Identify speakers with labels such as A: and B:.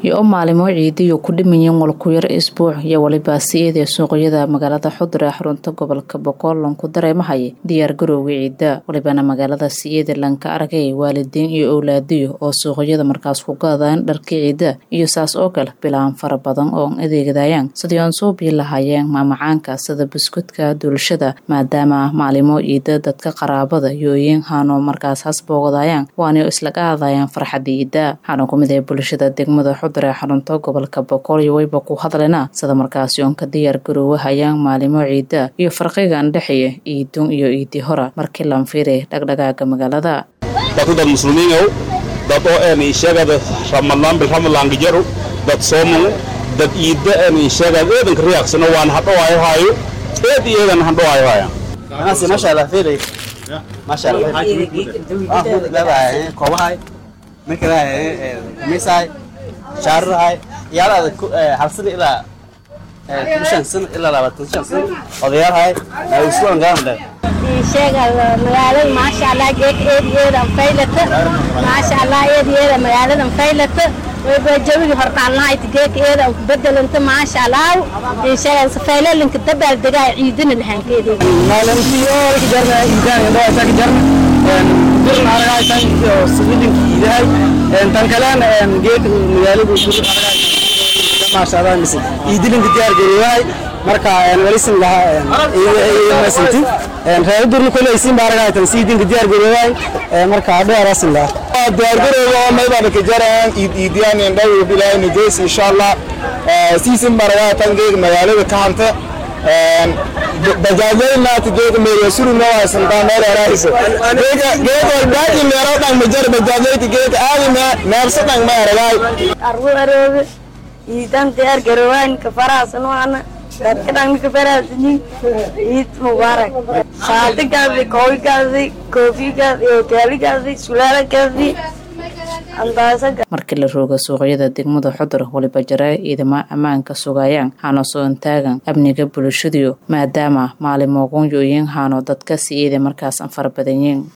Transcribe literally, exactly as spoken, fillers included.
A: iyo maalimo ciidiyo ku dhimayeen walku yar isbuuc iyo waliba siiyada suuqyada magaalada Xudur ee xarunta gobolka Boqol ku dareemahay diyaar garowga ciida walibana magaalada siiyada lanka aragay waalidiin iyo awlaadiyo oo suuqyada markaas ku gaadaan dharka ciida iyo saas oo kale bilaan fara badan oo adeegayaan sidii aan soo biilahaayeen maamacaanka sida buskudka dulshada maadaama maalimo ciida dadka qaraabada yooyin haano markaas hasboogadaayaan waana isla qaadayaan farxadiida xana ku mid ah bulshada degmada Xudur ee xarunta gobolka Boqol iyo wayba ku hadlayna sida markaas yoon ka diyaar garowahayaan maalimo ciida iyo farqiga dhaxeeya ciidun iyo ciidi hore markii la fiiray dhagdhagaaga magaalada
B: dadka muslimiin dad oo aan sheegada Ramadan bil Ramadan gajaru dad soomo dad ciida aan sheegada eedan riyaaqsano waan hadhooyo hayo eed iyadan hadhooyo hayo
C: أنا ما شاء الله فيري ما شاء الله آه لا لا كوباي مثلا ميساي شهر هاي يلا حصل إلى مشان سنة إلى لا بتمشان سنة أضيار هاي وصلنا قام ده
D: شغل مقالة ما شاء الله جيك إيدي مفيلته ما شاء الله إيدي مقالة مفيلته ويبجوي هرطان هاي تجيك إيدي بدل أنت ما شاء الله شغل سفيلة لينك تبع الدقاء عيدنا الحين كده
C: ما لم تيجي جرنا إنسان يبغى يسافر جرنا جرنا على هاي تان سويدين كده هاي تان كلام جيك مقالة بيشوف على ما شاء الله مثل يدلين كتير جريواي مركا يعني وليسن لها يعني مسنتي يعني هيدورن كل يسين بارجع تنسيدين كتير جريواي مركا عبارة راسن لها
B: diyaar garowga ma baa ka jaraan iidiyaan indhaw bilaa nigees insha Allah siisin baraga tangeeg magaalada ka hanta een bajaajayna tigeeg meeyo suruna waasan daamar raayso geega geega baaqi meero dhan majar bajaajay tigeeg aadi ma neersadan ma aragay
D: arwo arwo iidan diyaar garowaan ka faraasan waana dadkan ka faraasni iid mubarak saadigaadi kooygaadi koofigaadi iyo taaligaadi sulaalaagaadi andaasaka
A: markii la rooga suuqyada degmada Xudur waliba jaray ciidamada ammaanka sugayaan hano soo taagan amniga bulshada maadaama maalimo qoon yooyin hano dadka siiyay markaas aan far badan yihiin